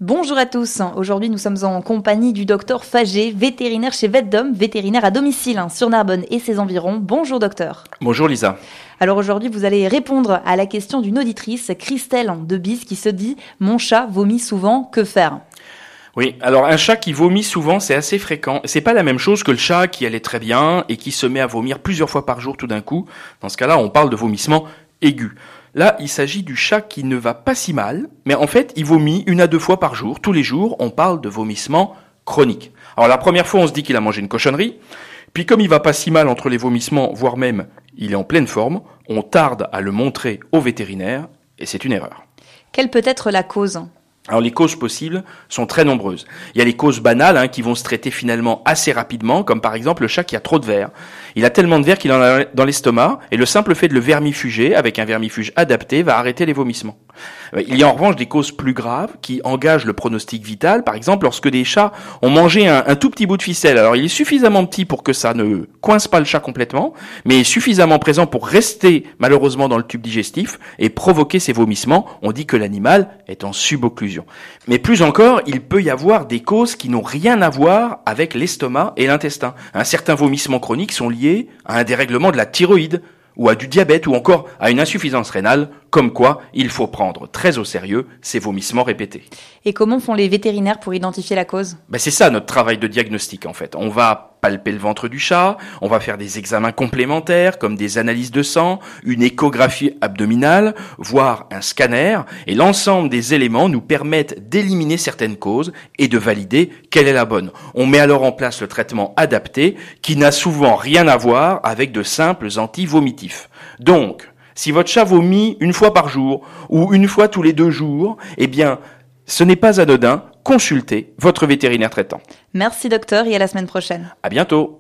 Bonjour à tous, aujourd'hui nous sommes en compagnie du docteur Fagé, vétérinaire chez VetDom, vétérinaire à domicile sur Narbonne et ses environs. Bonjour docteur. Bonjour Lisa. Alors aujourd'hui vous allez répondre à la question d'une auditrice, Christelle de Bise, qui se dit « Mon chat vomit souvent, que faire ?» Oui, alors un chat qui vomit souvent, c'est assez fréquent. C'est pas la même chose que le chat qui allait très bien et qui se met à vomir plusieurs fois par jour tout d'un coup. Dans ce cas-là, on parle de vomissement aigu. Là, il s'agit du chat qui ne va pas si mal, mais en fait, il vomit 1 à 2 fois par jour. Tous les jours, on parle de vomissement chronique. Alors la première fois, on se dit qu'il a mangé une cochonnerie. Puis comme il va pas si mal entre les vomissements, voire même il est en pleine forme, on tarde à le montrer au vétérinaire et c'est une erreur. Quelle peut être la cause ? Alors les causes possibles sont très nombreuses. Il y a les causes banales qui vont se traiter finalement assez rapidement, comme par exemple le chat qui a trop de verre. Il a tellement de verre qu'il en a dans l'estomac, et le simple fait de le vermifuger avec un vermifuge adapté va arrêter les vomissements. Il y a en revanche des causes plus graves qui engagent le pronostic vital, par exemple lorsque des chats ont mangé un tout petit bout de ficelle. Alors il est suffisamment petit pour que ça ne coince pas le chat complètement, mais suffisamment présent pour rester malheureusement dans le tube digestif et provoquer ces vomissements. On dit que l'animal est en subocclusion. Mais plus encore, il peut y avoir des causes qui n'ont rien à voir avec l'estomac et l'intestin. Certains vomissements chroniques sont liés à un dérèglement de la thyroïde, ou à du diabète, ou encore à une insuffisance rénale, comme quoi il faut prendre très au sérieux ces vomissements répétés. Et comment font les vétérinaires pour identifier la cause ? C'est ça notre travail de diagnostic en fait. On va palper le ventre du chat, on va faire des examens complémentaires comme des analyses de sang, une échographie abdominale, voire un scanner, et l'ensemble des éléments nous permettent d'éliminer certaines causes et de valider quelle est la bonne. On met alors en place le traitement adapté qui n'a souvent rien à voir avec de simples anti-vomitifs. Donc, si votre chat vomit 1 fois par jour ou 1 fois tous les 2 jours, ce n'est pas anodin, consultez votre vétérinaire traitant. Merci docteur et à la semaine prochaine. À bientôt.